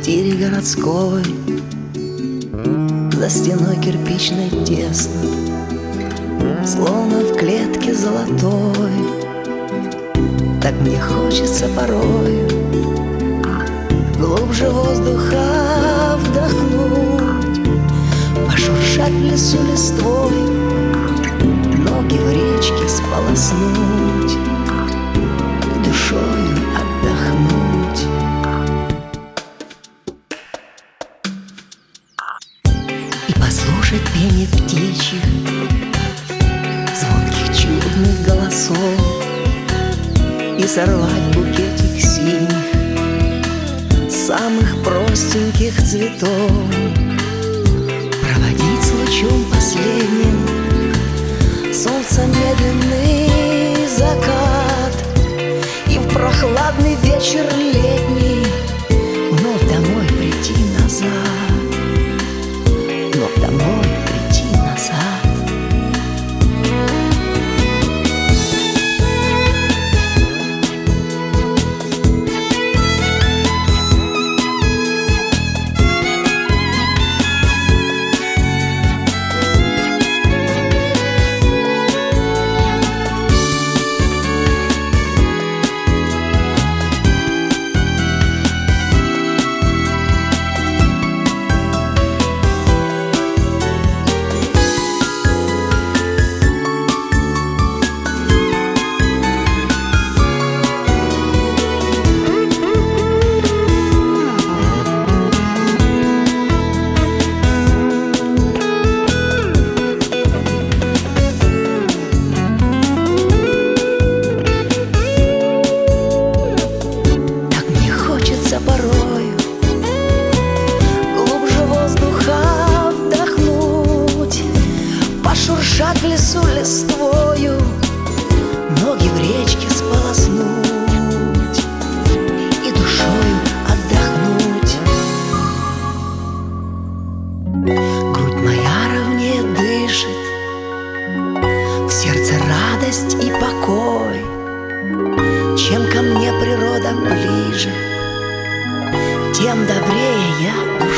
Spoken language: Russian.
квартире городской, за стеной кирпичной тесно, словно в клетке золотой. Так мне хочется порой глубже воздуха вдохнуть, пошуршать в лесу листвой, ноги в речке сполоснуть и душою отдохнуть. И послушать пение птичьих, звонких чудных голосов, и сорвать букетик синих, самых простеньких цветов, проводить с лучом последним солнца медленный закат, и в прохладный вечер летний вновь домой прийти назад, вновь домой прийти назад. Порою глубже воздуха вдохнуть, пошуршать в лесу листвою, ноги в речке сполоснуть и душою отдохнуть. Грудь моя ровнее дышит, в сердце радость и покой. Чем ко мне природа ближе, тем добрее я